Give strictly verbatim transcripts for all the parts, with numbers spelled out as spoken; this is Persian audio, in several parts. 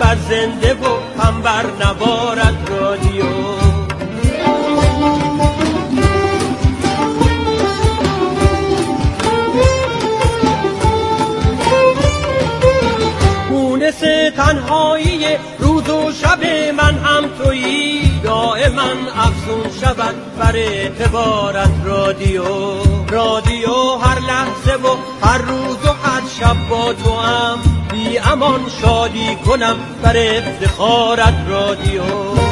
بر زنده و هم بر نوارد رادیو. مونس تنهایی روز و شب من هم تویی، دائما افزون شود بر اعتبارت رادیو. رادیو هر لحظه و هر روز و هر شب با تو هم بی امان شادی کنم بر افتخارت رادیو.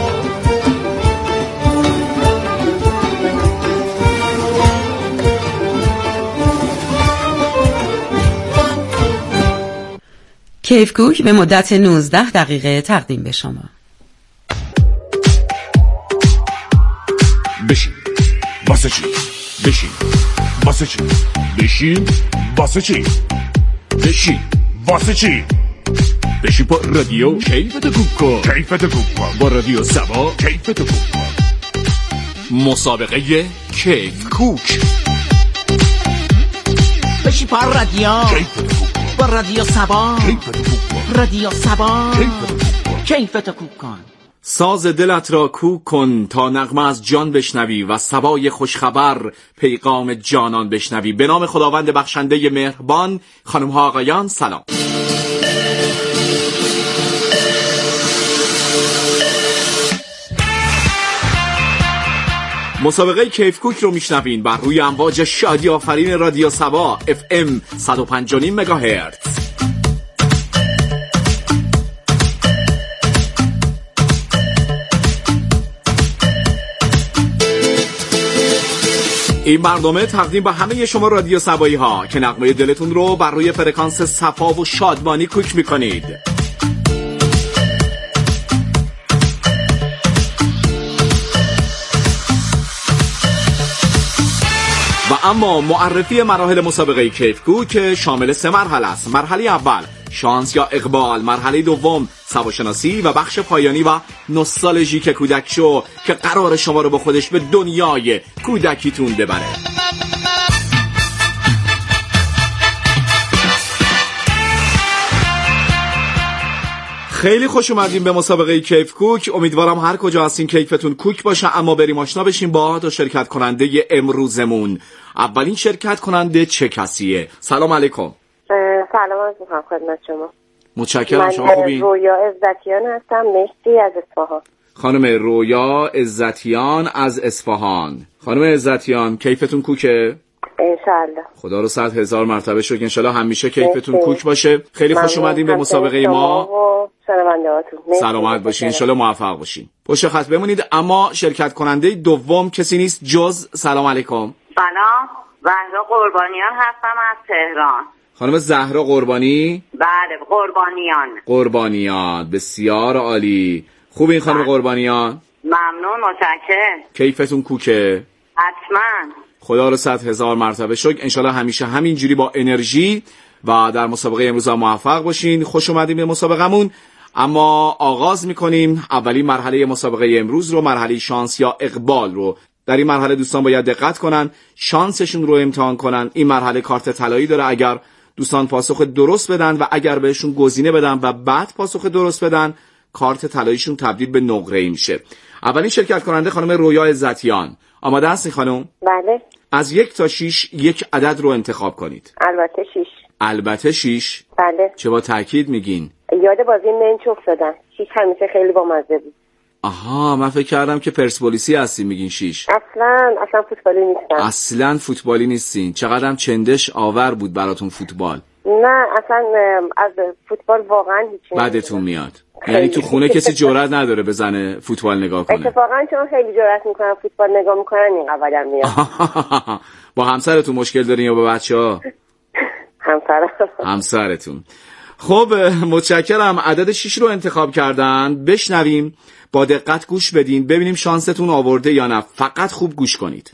کیف کوک به مدت نوزده دقیقه تقدیم به شما. بشین واسه چی؟ بشین واسه چی؟ بشین واسه چی؟ بشین واسه چی؟ بشین با رادیو کیفتو کوک کن. کیفتو کوک کن با رادیو سبا. کیفتو کوک کن. مسابقه کیف کوک. بشین با رادیو کیفتو کوک کن با رادیو سبا. کیفتو کوک کن. رادیو سبا. کیفتو کوک کن. کیفتو کوک کن. ساز دلت را کوک کن تا نغمه از جان بشنوی و سبای خوشخبر پیغام جانان بشنوی. به نام خداوند بخشنده مهربان. خانم ها آقایان سلام. مسابقه کیف کوک رو میشنوین بر روی امواج شادی آفرین رادیو سبا اف ام صد و پنج و نیم مگاهرتز. این برنامه تقدیم به همه شما رادیو سبایی ها که نغمه دلتون رو بر روی فرکانس صفا و شادمانی کوک میکنید. و اما معرفی مراحل مسابقه کیف کوک شامل سه مرحله است. مرحله اول شانس یا اقبال، مرحله دوم سواشناسی و بخش پایانی و نوستالژیک کودک شو که قرار شما رو با خودش به دنیای کودکیتون ببره. خیلی خوش اومدیم به مسابقه کیف کوک. امیدوارم هر کجا هستین کیفتون کوک باشه. اما بریم آشنا بشیم با دو شرکت کننده امروزمون. اولین شرکت کننده چه کسیه؟ سلام علیکم. سلام از میخوام خدمت شما. متشکرم. شما خوبین؟ من رویا عزتیان هستم، مهدی از اصفهان. خانم رویا عزتیان از اصفهان. خانم عزتیان کیفتون کوکه؟ انشالله. خدا رو صد هزار مرتبه شکر. انشالله همیشه کیفتون کوک باشه. خیلی خوش اومدین به مسابقه ما. سلامت باشین. انشالله موفق باشین. پشت خط بمونید. اما شرکت کننده دوم کسی نیست جز سلام علیکم. سلام، زهرا قربانیان هستم از تهران. خانم زهرا قربانی؟ بله، قربانیان. قربانیان، بسیار عالی. خوبین خانم قربانیان؟ ممنون، متشکرم. کیفتون کوکه؟ حتما. خدا رو صد هزار مرتبه شکر. انشالله همیشه همینجوری با انرژی و در مسابقه امروز هم موفق باشین. خوش اومدیم به مسابقمون. اما آغاز میکنیم اولین مرحله مسابقه امروز رو، مرحله شانس یا اقبال رو. در این مرحله دوستان باید دقت کنن، شانسشون رو امتحان کنن. این مرحله کارت طلایی داره. اگر دوستان پاسخ درست بدن و اگر بهشون گزینه بدن و بعد پاسخ درست بدن، کارت طلاییشون تبدیل به نقره‌ای میشه. اولین شرکت کننده خانم رویا عزتیان. آماده هستین خانم؟ بله. از یک تا شیش یک عدد رو انتخاب کنید. البته شیش. البته شیش؟ بله. چه با تأکید میگین؟ یاد بازی منچ افتادم. شیش همیشه خیلی بامزه بود. آها، من فکر کردم که پرسپولیسی هستین میگین شیش. اصلا اصلا فوتبالی نیستم. اصلا فوتبالی نیستین. چقدرم چندش آور بود براتون فوتبال. نه اصلا از فوتبال واقعا هیچی بعدتون میاد. یعنی تو خونه کسی جرئت نداره بزنه فوتبال نگاه کنه. اتفاقا چون خیلی جرئت میکنن فوتبال نگاه میکنن این قبلا میاد. با همسرتون مشکل دارین یا با بچه‌ها؟ همسر. همسرتون. خب متشکرم. عدد شیش رو انتخاب کردن. بشنویم، با دقت گوش بدین، ببینیم شانستون آورده یا نه. فقط خوب گوش کنید.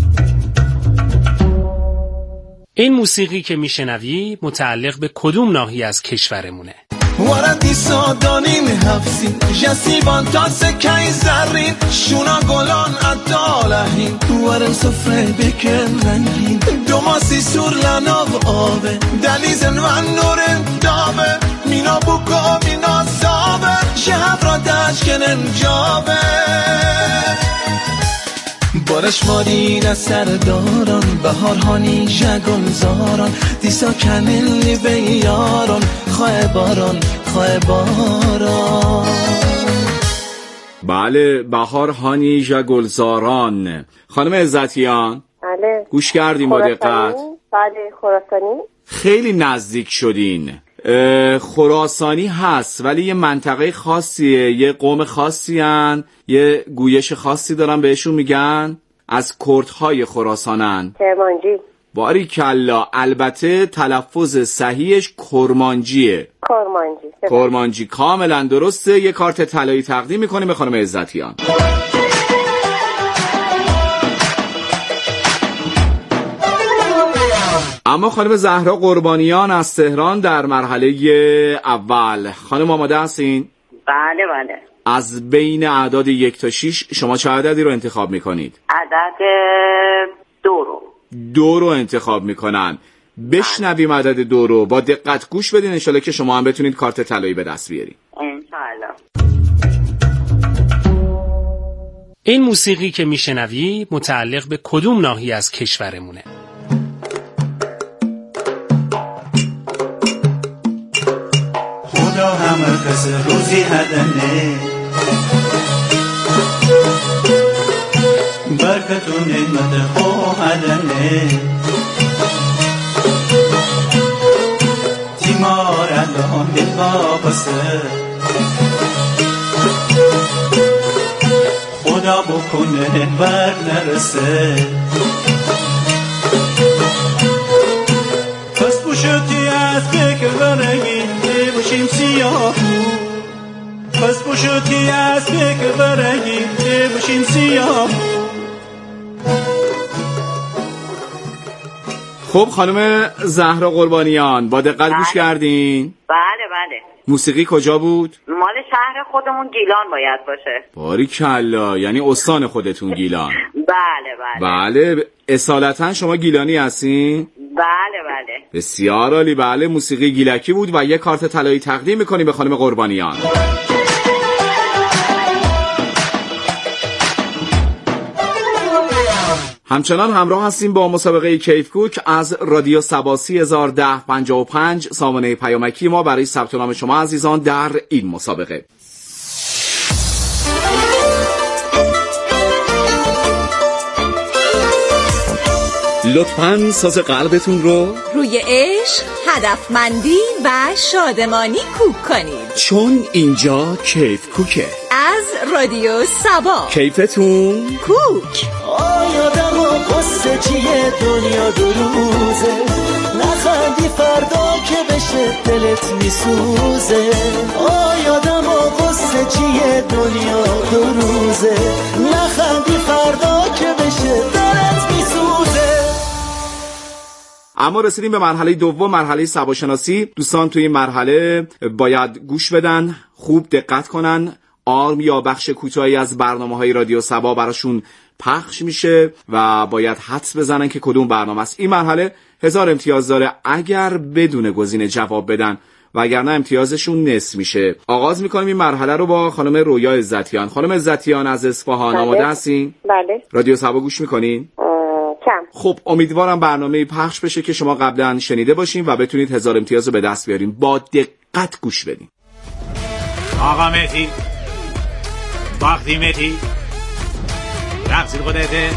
این موسیقی که میشنوی متعلق به کدوم ناحیه از کشورمونه؟ وردی سادانین هفسین جسی بانتاس کهی زرین شونا گلان اتالهین ورن صفره بکن رنگین دوماسی سور لناو آبه دلیزن و نورن دابه مینا بوکو مینا سابه eskenen jabe بارش مارین از سرداران بهارهانی جگلزاران دیسا کنلی به یاران خواه باران خواه باران. بله بهار هانی جگلزاران. خانم عزتیان بله گوش کردیم با دقت؟ بله خراسانی. خیلی نزدیک شدین. خراسانی هست ولی یه منطقه خاصیه، یه قوم خاصی هن، یه گویش خاصی دارن بهشون میگن از کردهای خراسانن. کرمانجی. باریکلا. البته تلفظ صحیحش کرمانجیه. کرمانجی. کرمانجی کاملا درسته. یه کارت طلایی تقدیم میکنیم به خانم عزتیان. اما خانم زهرا قربانیان از تهران در مرحله اول. خانم آماده هستین؟ بله بله. از بین اعداد یک تا شیش شما چه عددی رو انتخاب میکنید؟ عدد دو رو. دو رو انتخاب میکنن. بشنویم عدد دو رو، با دقت گوش بدین انشالله که شما هم بتونید کارت طلایی به دست بیارید. انشالله. این موسیقی که میشنوی متعلق به کدوم ناحیه از کشورمونه؟ خدا همه کس روزی هدنه برکت و نعمت خواهدنه تیمار الان دل واپسه خدا بکنه بر نرسه پس بوشتی از فکر برگیم باشیم سیاه پس بوشتی از فکر برگیم باشیم سیاه. خب خانم زهرا قربانیان با دقت گوش کردین؟ بله بله. موسیقی کجا بود؟ مال شهر خودمون گیلان باید باشه. باریکلا. یعنی استان خودتون گیلان. بله بله. بله. اصالتا شما گیلانی هستین؟ بله بله. بسیار عالی. بله موسیقی گیلکی بود و یک کارت طلایی تقدیم می‌کنیم به خانم قربانیان. همچنان همراه هستیم با مسابقه کیف کوک از رادیو سبا سی هزار و ده پنجاه و پنج سامانه پیامکی ما برای ثبت نام شما عزیزان در این مسابقه. لطفاً ساز قلبتون رو روی عشق، هدفمندی و شادمانی کوک کنید، چون اینجا کیف کوکه. از رادیو سبا. کیفتون کوک. آیادم و قصه چیه دنیا دو روزه نخندی فردا که بشه دلت میسوزه آیادم و قصه چیه دنیا دو روزه نخندی فردا که بشه دلت میسوزه. اما رسیدیم به مرحله دوم، مرحله سباشناسی. دوستان توی این مرحله باید گوش بدن، خوب دقت کنن. آرم یا بخش کوتاهی از برنامه‌های رادیو سبا براشون پخش میشه و باید حدس بزنن که کدوم برنامه است. این مرحله هزار امتیاز داره اگر بدون گزینه جواب بدن و اگر نه امتیازشون نصف میشه. آغاز میکنیم این مرحله رو با خانم رویا عزتیان. خانم عزتیان از اصفهان آماده هستین؟ بله. رادیو سبا گوش میکنین؟ کم. خب امیدوارم برنامه پخش بشه که شما قبلا شنیده باشین و بتونید هزار امتیاز رو به دست بیارین. با دقت گوش بدین. آقا مهدی وقتی مهدی رقصی خودته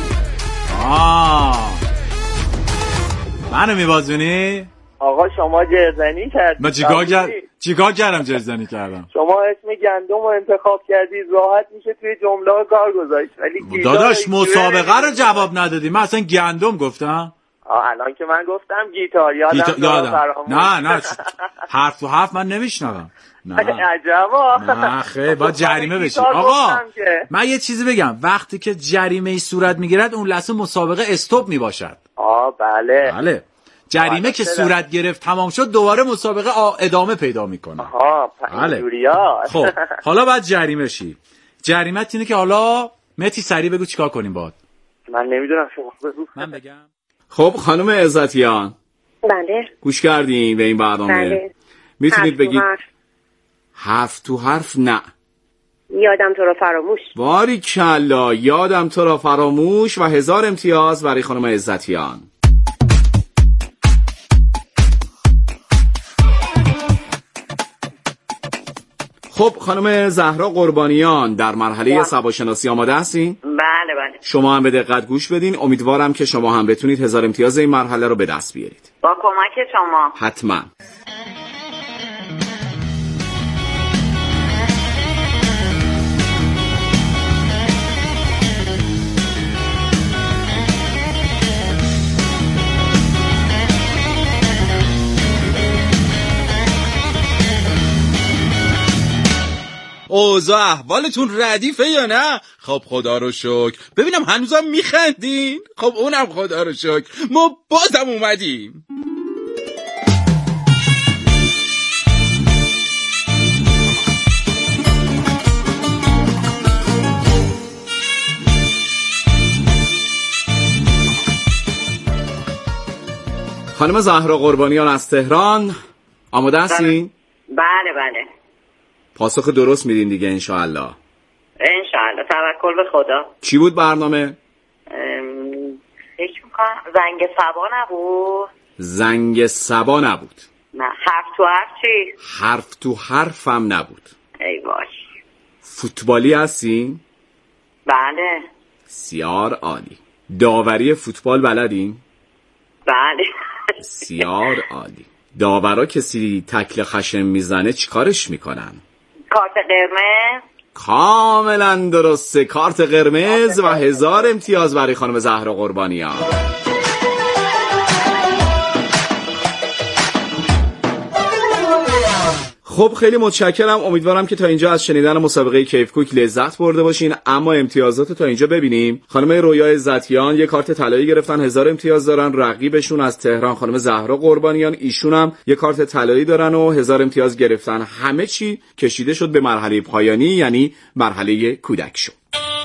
آه منو میبازونی؟ آقا شما جرزنی کردی. من چیکار کردم؟ چیکار کردم جرزنی کردم؟ شما اسم گندم رو انتخاب کردی راحت میشه توی جمله ها کار گذاشت ولی داداش مسابقه رو جواب ندادی. من اصلا گندم گفتم. آه الان که من گفتم گیتار یادم گیتا... یادم نه نه حرف و حرف من نمیشنوم. نه عجبا. نه خیلی باید جریمه بشی. آقا من یه چیزی بگم، وقتی که جریمه ای صورت میگیرد اون لحظه مسابقه استوب میباشد. آه بله بله. جریمه که صورت گرفت تمام شد دوباره مسابقه ادامه پیدا میکنه. آها بله. خب حالا باید جریمه شی. جریمت اینه که حالا متی سریع بگو چیکار کنیم باهات. من نمیدونم شما بگو. من بگم. خب خانم عزتیان بله گوش کردین به این برنامه؟ بله. میتونید بگید هفت تو حرف نه یادم تو را فراموش. باریکلا، یادم تو را فراموش و هزار امتیاز برای خانم عزتیان. خب خانم زهرا قربانیان در مرحله سباشناسی آماده هستین؟ بله بله. شما هم به دقت گوش بدین. امیدوارم که شما هم بتونید هزار امتیاز این مرحله رو به دست بیارید. با کمک شما. حتما. اوضاع احوالتون ردیفه یا نه؟ خب خدا رو شکر. ببینم هنوزم میخندین؟ خب اونم خدا رو شکر. ما بازم اومدیم. خانم زهرا قربانیان از تهران آماده هستین؟ بله بله. پاسخ درست میدین دیگه انشاءالله. انشاءالله، توکل به خدا. چی بود برنامه؟ فکر میکنم زنگ صبا نبود. زنگ صبا نبود. نه. حرف تو حرف چی؟ حرف تو حرفم نبود. ای باش. فوتبالی هستین؟ بله. بسیار عالی. داوری فوتبال بلدین؟ بله. بسیار عالی. داورا کسی تکل خشن میزنه چیکارش میکنن؟ کارت قرمز. کاملا درسته، کارت قرمز و هزار امتیاز برای خانم زهرا قربانیان. خب خیلی متشکرم. امیدوارم که تا اینجا از شنیدن مسابقه کیف کوک لذت برده باشین. اما امتیازات تا اینجا ببینیم. خانم رویا عزتیان یک کارت طلایی گرفتن، هزار امتیاز دارن. رقیبشون از تهران خانم زهرا قربانیان، ایشون هم یک کارت طلایی دارن و هزار امتیاز گرفتن. همه چی کشیده شد به مرحله پایانی، یعنی مرحله کودک شو.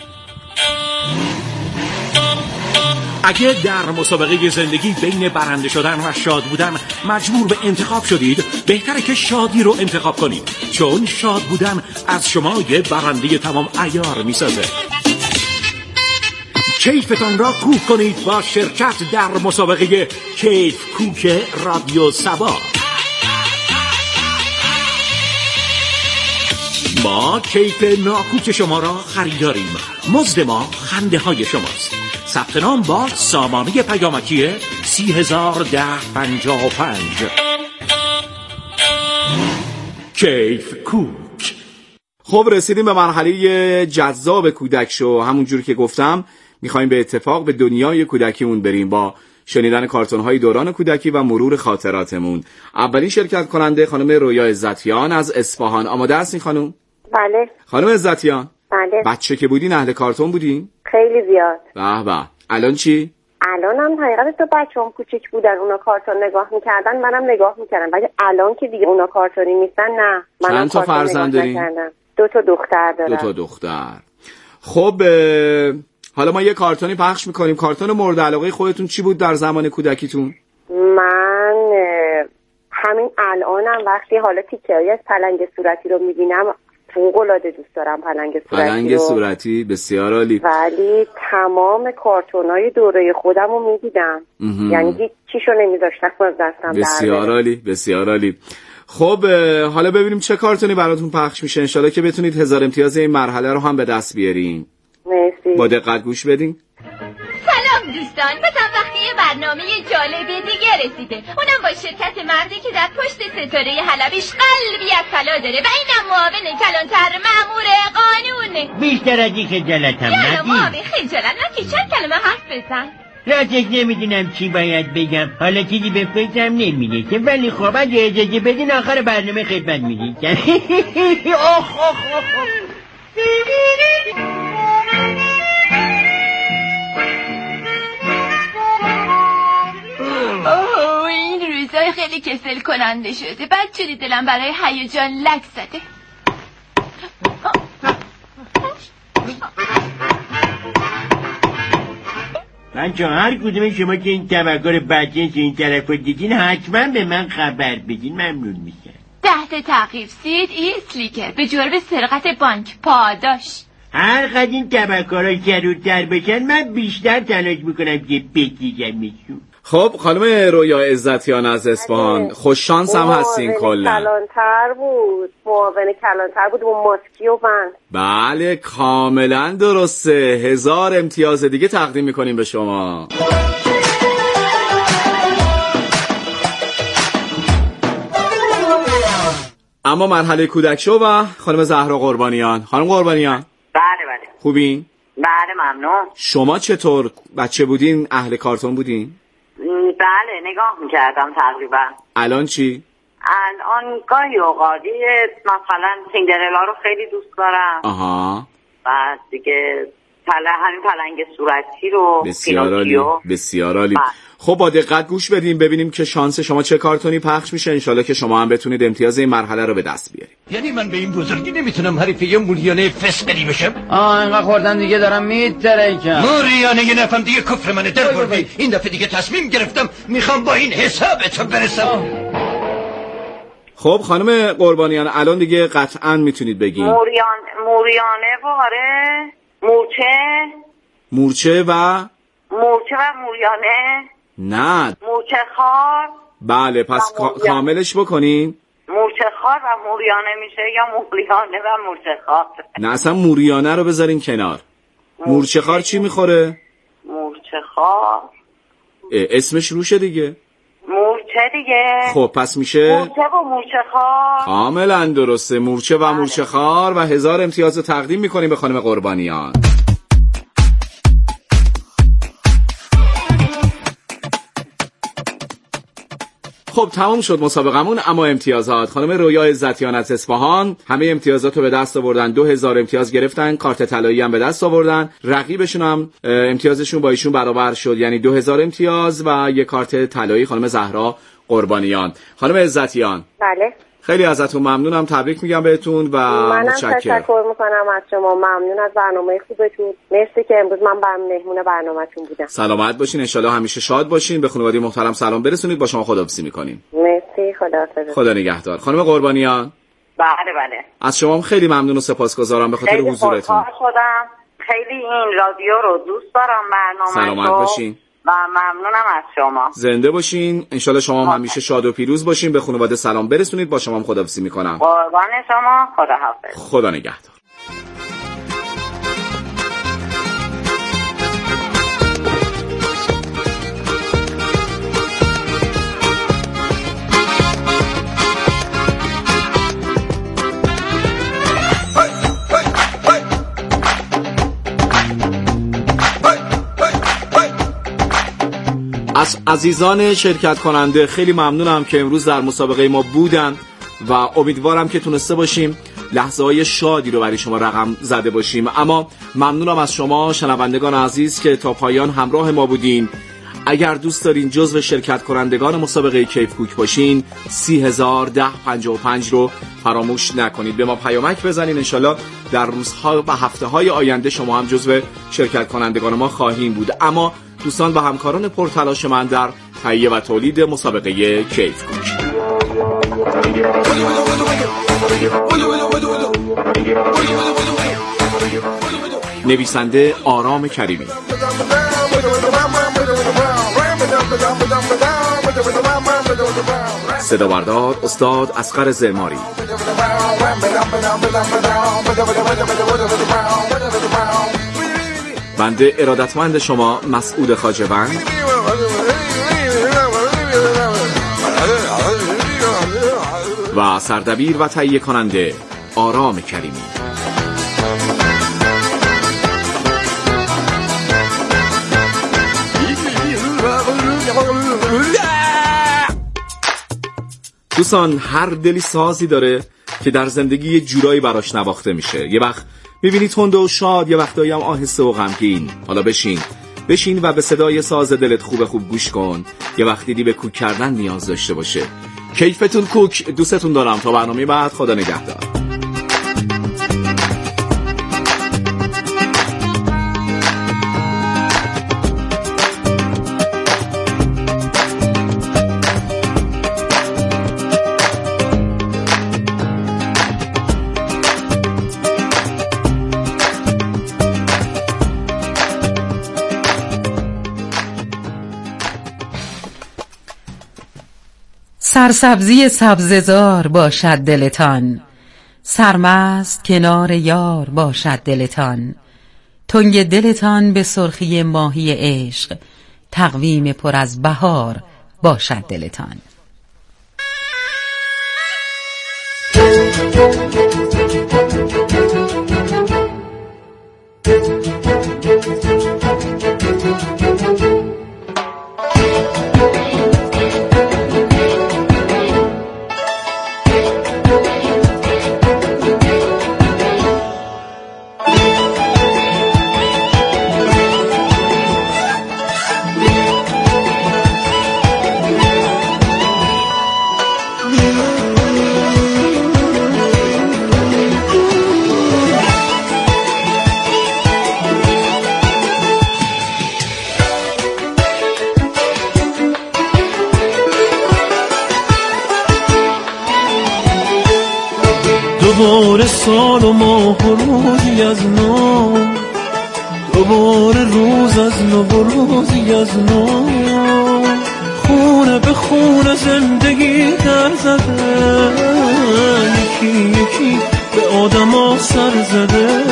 اگه در مسابقه زندگی بین برنده شدن و شاد بودن مجبور به انتخاب شدید، بهتره که شادی رو انتخاب کنید، چون شاد بودن از شما یه برنده تمام عیار میسازه. کیفتان را کوک کنید با شرکت در مسابقه کیف کوک رادیو سبا. ما کیف ناکوک شما را خریداریم. مزد ما خنده های شماست. ثبت نام با سامانه پیامکی سی هزار ده پنجاه و پنج. کیف کوک. خب رسیدیم به مرحله جذاب کودک شو. همونجور که گفتم میخوایم به اتفاق به دنیای کودکیمون بریم با شنیدن کارتون‌های دوران کودکی و مرور خاطراتمون. اولین شرکت کننده خانم رویا عزتیان از اصفهان. آماده هستین خانم؟ بله. خانم عزتیان. بله. بچه که بودین اهل کارتون بودین؟ خیلی زیاد. به به. الان چی؟ الان هم حقیقت تو بچه‌ام کوچیک بودن اونا کارتون نگاه میکردن، منم نگاه میکردم، ولی الان که دیگه اونا کارتونی نیستن نه. منم چند تا فرزند دارین؟ دو تا دختر دارم. دو تا دختر. خب حالا ما یه کارتونی پخش میکنیم. کارتون مورد علاقه خودتون چی بود در زمان کودکیتون؟ من همین الانم وقتی حالا تیکه‌ای از پلنگ صورتی رو میبینم فوق‌العاده دوست دارم پلنگ صورتی پلنگ رو. صورتی بسیار عالی. ولی تمام کارتونای دوره خودم رو میدیدم، یعنی هیچ چیشو نمیذاشتم از دستم. بسیار عالی، بسیار عالی. خب حالا ببینیم چه کارتونی براتون پخش میشه. انشالله که بتونید هزار امتیاز این مرحله رو هم به دست بیارین. مرسی. با دقت گوش بدین. سلام دوستان، بازم وقتی یه برنامه جالب دیگه رسیده، اونم با شرکت مردی که در پشت ستاره حلبیش قلبی از طلا داره و اینم معاون کلانتر مأمور قانونه. بیشتر از این خجالتم ندید. یالا معاون خجالت نکی، چند کلمه حرف بزن. راستش نمیدونم چی باید بگم. حالا چیزی به فکرم نمیرسه، ولی خب اگه اجازه بدین آخر برنامه خدمت میرسم. آخ آخ آخ. اوه این روزای خیلی کسل کننده شده. بعد چوری دلم برای هیجان لک زده. من چون هر کدوم شما که این تفکر بچه که این طرف رو دیدین حتما به من خبر بدین، ممنون میشم. ده تا تغییر سید ایسلیکه به جرم سرقت بانک پاداش. هر قد این تبکارا جلوتر بشن من بیشتر تلاش میکنم که بگیرمشون. خب خانم رویا عزتیان از اصفهان، خوش شانس هم هستین کلا. کلانتر بود، معاون کلانتر بود و ماسکی و بند. بله کاملا درسته. هزار امتیاز دیگه تقدیم میکنیم به شما. اما مرحله کودک شو و خانم زهرا قربانیان. خانم قربانیان بله بله خوبین؟ بله ممنون. شما چطور بچه بودین؟ اهل کارتون بودین؟ بله نگاه میکردم تقریبا. الان چی؟ الان گاهی اوقاتی مثلا سیندرلا رو خیلی دوست دارم. آها. و دیگه پله همین پلنگ صورتی رو. بسیار عالی بسیار عالی. خب با دقت گوش بدیم ببینیم که شانس شما چه کارتونی پخش میشه. انشالله که شما هم بتونید امتیاز این مرحله رو به دست بیارید. یعنی من به این بزرگی نمیتونم حریف یه موریانه فسقلی بشم؟ آه اینقدر خوردم دیگه دارم میترکم. موریانه یه نفهم دیگه کفر منه در بردی. این دفعه دیگه تصمیم گرفتم میخوام با این حسابتو برسم. خب خانم قربانیان الان دیگه قطعا میتونید بگین. موریان موریانه واره مورچه مورچه و مورچه و موریانه. نه مورچه خار. بله پس کاملش بکنین. مورچه خار و موریانه میشه یا موریانه و مورچه خار. نه اصلا موریانه رو بذارین کنار. مورچه خار چی میخوره؟ مورچه خار اسمش روشه دیگه. مورچه دیگه. خب پس میشه مورچه و مورچه خار. کاملا درسته. مورچه و مورچه خار و هزار امتیاز رو تقدیم میکنیم به خانم قربانیان. خب تمام شد مسابقمون. اما امتیازات خانم رویا عزتیان از اصفهان همه امتیازات رو به دست آوردن. دو هزار امتیاز گرفتن. کارت طلایی هم به دست آوردن. رقیبشون هم امتیازشون با ایشون برابر شد، یعنی دو هزار امتیاز و یک کارت طلایی خانم زهرا قربانیان. خانم عزتیان بله خیلی ازتون ممنونم، تبریک میگم بهتون و منم متشکرم. تشکر میکنم از شما، ممنون از برنامه خوبتون. مرسی که امروز من بر مهمون برنامه‌تون بودم. سلامت باشین، ان شاءالله همیشه شاد باشین. به خانواده محترم سلام برسونید. با شما خداحافظی میکنیم. مرسی، خداحافظ. خدا نگهدار. خانم قربانیان بله بله از شما هم خیلی ممنون و سپاسگزارم به خاطر حضورتون. خیلی خودم خیلی این رادیو رو دوست دارم، برنامه سلامت باشین و ممنونم از شما. زنده باشین. انشالله شما هم همیشه شاد و پیروز باشین. به خانواده سلام برسونید. با شما هم خداحافظی میکنم. قربان شما. خداحافظ. خدا نگهدار. از عزیزان شرکت کننده خیلی ممنونم که امروز در مسابقه ما بودن و امیدوارم که تونسته باشیم لحظه های شادی رو برای شما رقم زده باشیم. اما ممنونم از شما شنوندگان عزیز که تا پایان همراه ما بودین. اگر دوست دارین جزو شرکت کنندگان مسابقه کیف کوک باشین سی هزار ده پنجاه و پنج رو فراموش نکنید. به ما پیامک بزنین. انشالله در روزها و هفته های آینده شما هم جزو شرکت کنندگان ما خواهیم بود. اما دوستان و همکاران پرتلاش من در تهیه و تولید مسابقه کیف کوک، نویسنده آرام کریمی، صدا بردار استاد اصغر زرماری، بنده ارادتمند شما مسعود خواجه‌وند و سردبیر و تهیه کننده آرام کریمی. دوستان هر دلی سازی داره که در زندگی یه جورایی براش نواخته میشه. یه وقت میبینی تنده و شاد، یه وقتایی هم آهسته و غمگین. حالا بشین بشین و به صدای ساز دلت خوب خوب گوش کن. یه وقت دیدی به کوک کردن نیاز داشته باشه. کیفتون کوک. دوستتون دارم. تا برنامه بعد خدا نگهدار. سرسبزی سبززار باشد دلتان، سرمست کنار یار باشد دلتان. تنگ دلتان به سرخی ماهی عشق، تقویم پر از بهار باشد دلتان. دوباره سال و ماه و روزی از نو، دوباره روز از نو و روزی از نو، خونه به خونه زندگی در زده، یکی یکی به آدما سر زده.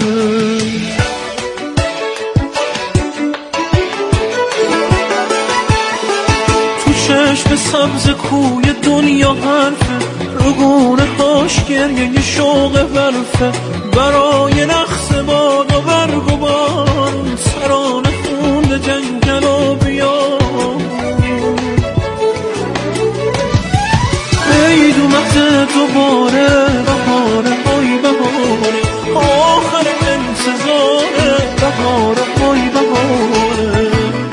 تو چشم سبز کوی دنیا حرفه، رگونه هاش گریه شوق برفه، برای نقص باد و برگ و بارون، سرانه خونده جنگل و بیار. عید اومده دوباره، بهاره های بهاره، آخر انتظاره، بهاره های بهاره.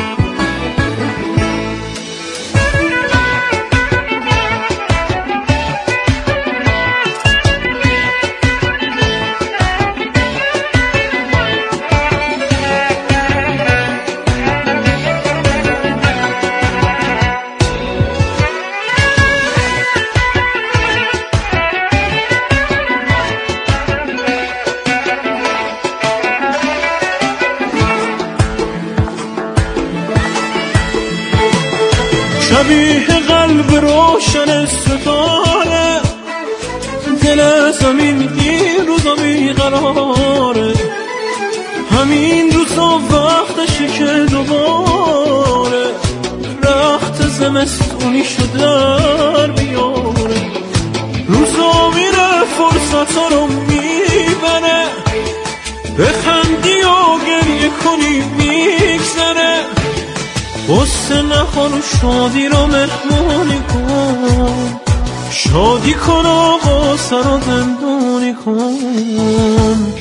شبیه قلب روشن ستاره، دل زمین این روزا بیقراره، همین روزا وقتشه که دوباره رخت زمستونی شد در بیاره. روزا میره فرصتا رو میبره، بخندی و گریه کنی میگذره، غصه نخور و شادی رو مهمونی کن، شادی کن و غصه رو زندونی کن.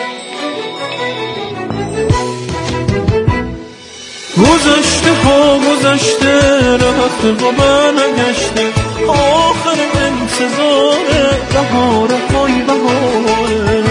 گذشته ها گذشته، رفت و برنگشته، آخر انتظاره، بهاره های بهاره.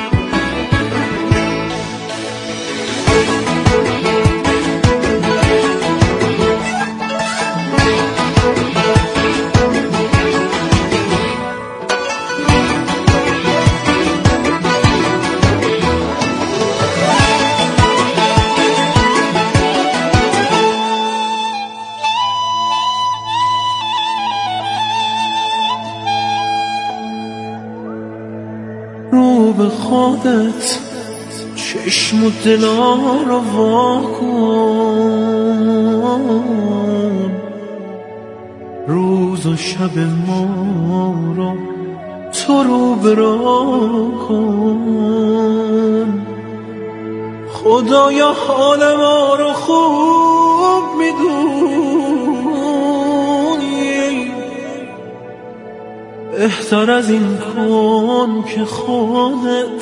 رو به خودت چشم و دلا رو وا کن، روز و شب ما رو تو رو برا کن. خدایا حال ما رو خوب میدونی، بهتر از این کن که خودت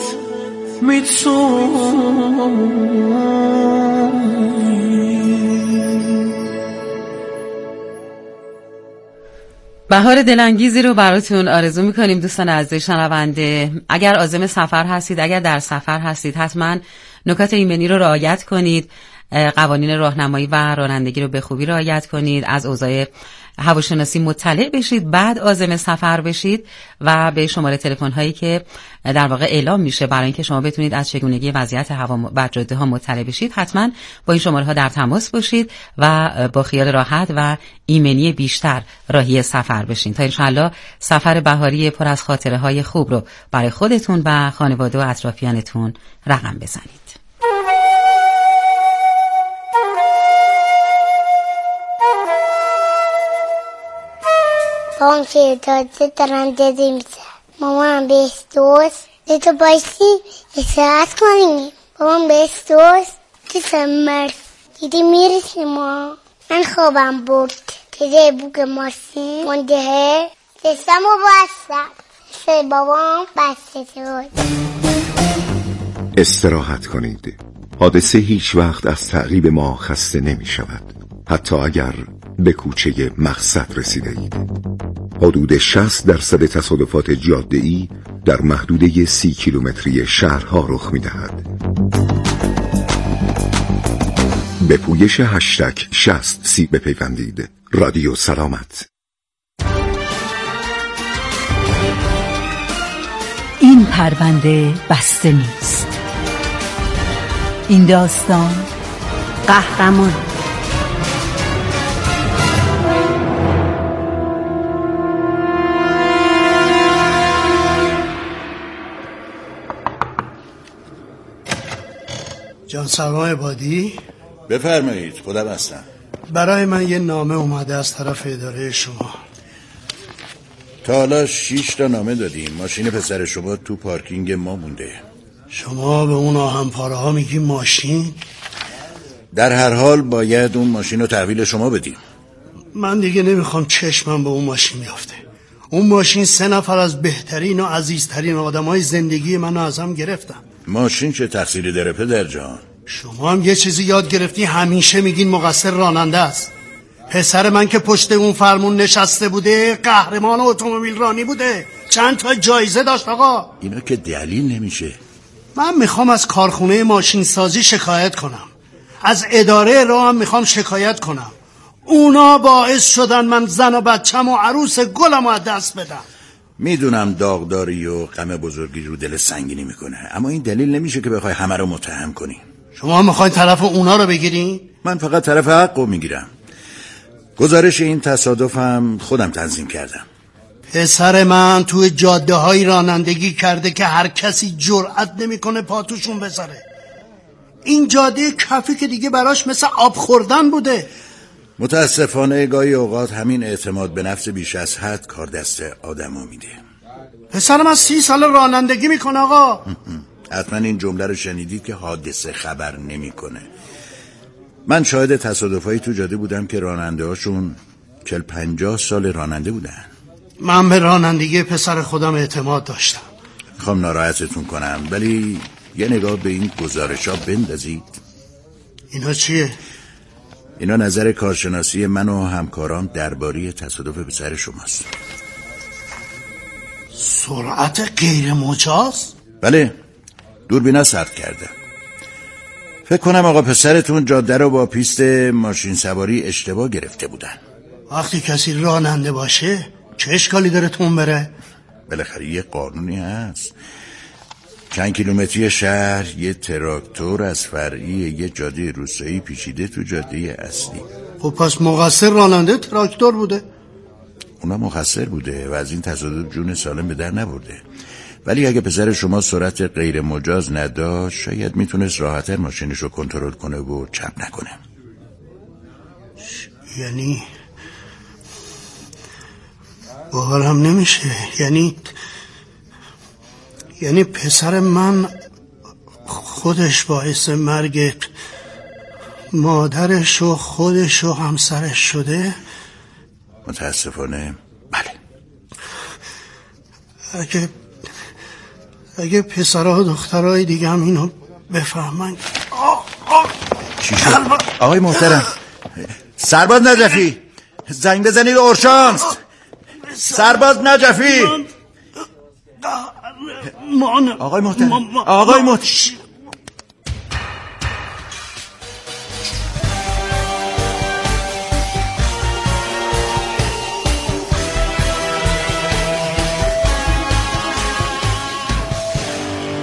میتونی. بهار دلانگیزی رو براتون آرزو میکنیم دوستان عزیز شنونده. اگر عازم سفر هستید، اگر در سفر هستید، حتما نکات ایمنی رو رعایت کنید. قوانین راهنمایی و رانندگی رو به خوبی رعایت کنید، از اوضاع هواشناسی مطلع بشید، بعد عازم سفر بشید و به شماره تلفن هایی که در واقع اعلام میشه برای اینکه شما بتونید از چگونگی وضعیت هوا بر جاده ها مطلع بشید، حتما با این شماره ها در تماس باشید و با خیال راحت و ایمنی بیشتر راهی سفر بشین تا انشالله سفر بهاری پر از خاطره های خوب رو برای خودتون و خانواده و اطرافیانتون رقم بزنید. بابام که تازه دارم داده میزن، مامان بهش دوست تو باشی استراحت کنیم. بابام بهش دوست تو سمر دیدی میرسی ما. من خوابم برد دیده بوگ ماشین منده دستم و بستم سه بابام بسته شد. استراحت کنید. حادثه هیچ وقت از تعقیب ما خسته نمی شود، حتی اگر به کوچه مقصد رسیده اید. حدود شصت درصد تصادفات جاده‌ای در محدوده سی کیلومتری شهرها رخ می‌دهد. به پویش هشتگ شصت سی بپیوندید. رادیو سلامت. این پرونده بسته نیست. این داستان قهرمان. جان سلام عبادی. بفرمایید، خودم هستم. برای من یه نامه اومده از طرف اداره شما. تا حالا شیش تا نامه دادیم. ماشین پسر شما تو پارکینگ ما مونده. شما به اون آهنپاره ها میگی ماشین؟ در هر حال باید اون ماشین رو تحویل شما بدیم. من دیگه نمیخوام چشمم به اون ماشین بیافته. اون ماشین سه نفر از بهترین و عزیزترین آدمای زندگی منو ازم گرفتن. ماشین چه تقصیری داره پدر جان؟ شما هم یه چیزی یاد گرفتی، همیشه میگین مقصر راننده است. پسر من که پشت اون فرمون نشسته بوده قهرمان اتومبیل رانی بوده، چند تا جایزه داشت آقا. اینا که دلیل نمیشه. من میخوام از کارخونه ماشین سازی شکایت کنم، از اداره راه هم میخوام شکایت کنم. اونا باعث شدن من زن و بچم و عروس گلم از دست بدم. میدونم داغداری و غم بزرگی رو دل سنگینی میکنه، اما این دلیل نمیشه که بخوای همه رو متهم کنی. شما میخواین طرف اونا رو بگیرین؟ من فقط طرف حق رو میگیرم. گزارش این تصادفم خودم تنظیم کردم. پسر من توی جاده های رانندگی کرده که هر کسی جرأت نمیکنه پا توشون بذاره. این جاده کفی که دیگه براش مثل آب خوردن بوده. متاسفانه گاهی اوقات همین اعتماد به نفس بیش از حد کار دست آدمو میده. پسر من سی سال رانندگی میکنه آقا. حتما این جمله رو شنیدید که حادثه خبر نمیکنه. من شاهد تصادفایی تو جاده بودم که راننده هاشون چل پنجاه سال راننده بودن. من به رانندگی پسر خودم اعتماد داشتم. میخوام ناراحتتون کنم ولی یه نگاه به این گزارش ها بندازید. اینا چیه؟ اینا نظر کارشناسی من و همکاران درباره تصادف پسر شماست. سرعت غیر مجاز؟ بله، دوربینا ثبت کرده. فکر کنم آقا پسرتون جاده رو با پیست ماشین سواری اشتباه گرفته بودن. وقتی کسی راننده باشه چه اشکالی داره تون بره؟ بالاخره یه قانونی هست. چند کیلومتری شهر یه تراکتور از فرعی یه جاده روستایی پیچیده تو جاده اصلی. خب پس مقصر راننده تراکتور بوده؟ اونا مقصر بوده و از این تصادف جون سالم به در نبرده. ولی اگه پسر شما سرعت غیر مجاز نداشت شاید میتونست راحتر ماشینش رو کنترل کنه و چپ نکنه. یعنی باورم نمیشه. یعنی یعنی پسر من خودش باعث مرگ مادرش و خودش و همسرش شده؟ متاسفانه بله. اگه اگه پسرها و دخترهای دیگه هم اینو بفهمن. چی شد؟ آقای محترم، سرباز نجفی زنگ بزنید اورژانس. سرباز نجفی. آقای محترم، آقای محترم،